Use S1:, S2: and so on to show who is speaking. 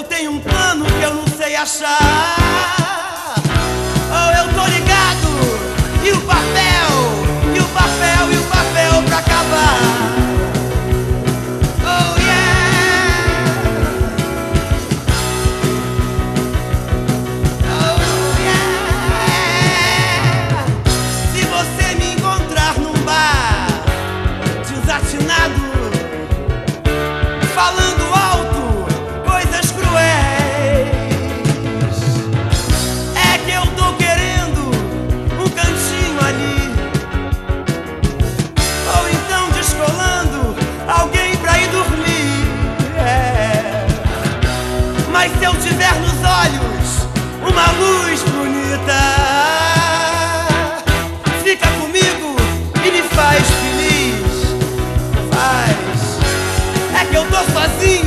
S1: tenho um plano que eu não sei achar. Oh, eu tô ligado. E o papel, e o papel, e o papel pra acabar. Oh yeah. Oh yeah. Se você me encontrar num bar desatinado, falando alto coisas cruéis, é que eu tô querendo um cantinho ali, ou então descolando alguém pra ir dormir. Mas se eu tiver nos olhos uma luz bonita, fica comigo e me faz feliz. Faz. É que eu tô sozinho